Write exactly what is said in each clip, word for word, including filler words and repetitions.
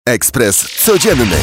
Ekspres Codzienny.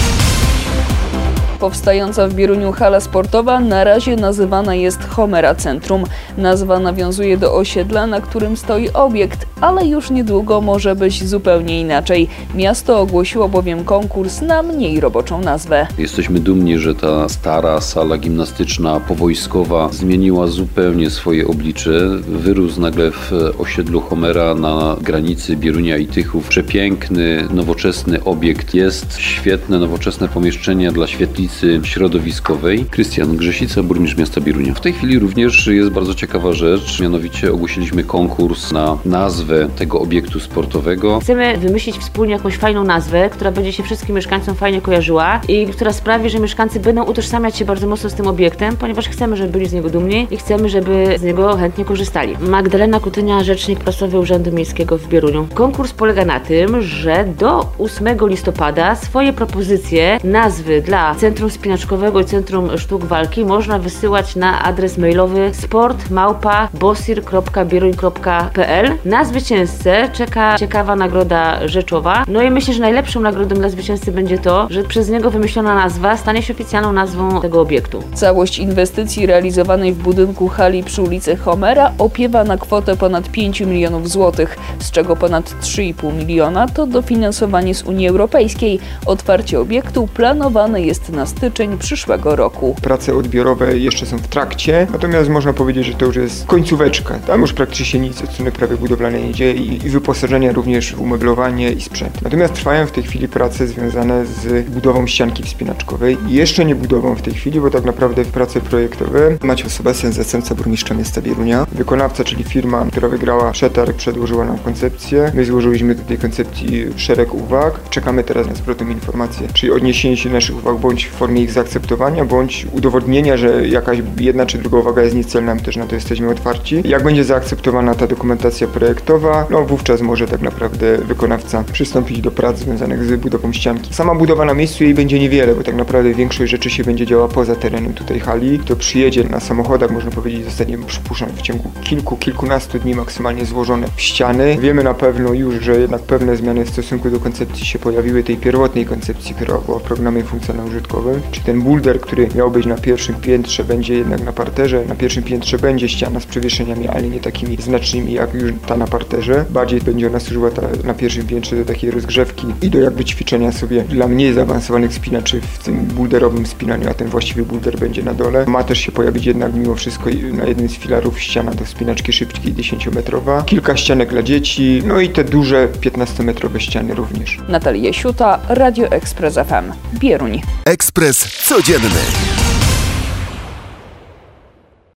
Powstająca w Bieruniu hala sportowa na razie nazywana jest Homera Centrum. Nazwa nawiązuje do osiedla, na którym stoi obiekt, ale już niedługo może być zupełnie inaczej. Miasto ogłosiło bowiem konkurs na mniej roboczą nazwę. Jesteśmy dumni, że ta stara sala gimnastyczna powojskowa zmieniła zupełnie swoje oblicze. Wyrósł nagle w osiedlu Homera na granicy Bierunia i Tychów. Przepiękny, nowoczesny obiekt. Jest świetne, nowoczesne pomieszczenia dla świetlicy środowiskowej. Krystian Grzesica, burmistrz miasta Bierunia. W tej chwili również jest bardzo ciekawa rzecz, mianowicie ogłosiliśmy konkurs na nazwę tego obiektu sportowego. Chcemy wymyślić wspólnie jakąś fajną nazwę, która będzie się wszystkim mieszkańcom fajnie kojarzyła i która sprawi, że mieszkańcy będą utożsamiać się bardzo mocno z tym obiektem, ponieważ chcemy, żeby byli z niego dumni i chcemy, żeby z niego chętnie korzystali. Magdalena Kutynia, rzecznik prasowy Urzędu Miejskiego w Bieruniu. Konkurs polega na tym, że do ósmego listopada swoje propozycje nazwy dla Centrum Spinaczkowego i Centrum Sztuk Walki można wysyłać na adres mailowy sport małpa bosir kropka bieruń kropka p l. Na zwycięzcę czeka ciekawa nagroda rzeczowa. No i myślę, że najlepszą nagrodą dla zwycięzcy będzie to, że przez niego wymyślona nazwa stanie się oficjalną nazwą tego obiektu. Całość inwestycji realizowanej w budynku hali przy ulicy Homera opiewa na kwotę ponad pięć milionów złotych, z czego ponad trzy i pół miliona to dofinansowanie z Unii Europejskiej. Otwarcie obiektu planowane jest na styczeń przyszłego roku. Prace odbiorowe jeszcze są w trakcie, natomiast można powiedzieć, że to już jest końcóweczka. Tam już praktycznie nic od strony prawie budowlanej nie dzieje i, i wyposażenia również, umeblowanie i sprzęt. Natomiast trwają w tej chwili prace związane z budową ścianki wspinaczkowej. Jeszcze nie budową w tej chwili, bo tak naprawdę prace projektowe Maciej Sebastian, zastępca burmistrza miasta Bierunia. Wykonawca, czyli firma, która wygrała przetarg, przedłożyła nam koncepcję. My złożyliśmy do tej koncepcji szereg uwag. Czekamy teraz na zwrotną informację, czyli odniesienie się naszych uwag bądź w formie ich zaakceptowania, bądź udowodnienia, że jakaś jedna czy druga uwaga jest niecelna, my też na to jesteśmy otwarci. Jak będzie zaakceptowana ta dokumentacja projektowa, no wówczas może tak naprawdę wykonawca przystąpić do prac związanych z budową ścianki. Sama budowa na miejscu jej będzie niewiele, bo tak naprawdę większość rzeczy się będzie działa poza terenem tutaj hali. To przyjedzie na samochodach, można powiedzieć, zostanie przypuszczam w ciągu kilku, kilkunastu dni maksymalnie złożone w ściany. Wiemy na pewno już, że jednak pewne zmiany w stosunku do koncepcji się pojawiły, tej pierwotnej koncepcji, która była w programie funkcjonalnym użytkowym. Czy ten bulder, który miał być na pierwszym piętrze, będzie jednak na parterze. Na pierwszym piętrze będzie ściana z przewieszeniami, ale nie takimi znacznymi jak już ta na parterze. Bardziej będzie ona służyła ta, na pierwszym piętrze do takiej rozgrzewki i do jakby ćwiczenia sobie dla mniej zaawansowanych spinaczy w tym bulderowym spinaniu, a ten właściwy bulder będzie na dole. Ma też się pojawić jednak mimo wszystko na jednym z filarów ściana do wspinaczki szybkiej dziesięciometrowa. Kilka ścianek dla dzieci, no i te duże piętnastometrowe ściany również. Natalia Siuta, Radio Ekspres F M, Bieruń. Ekspres Codzienny.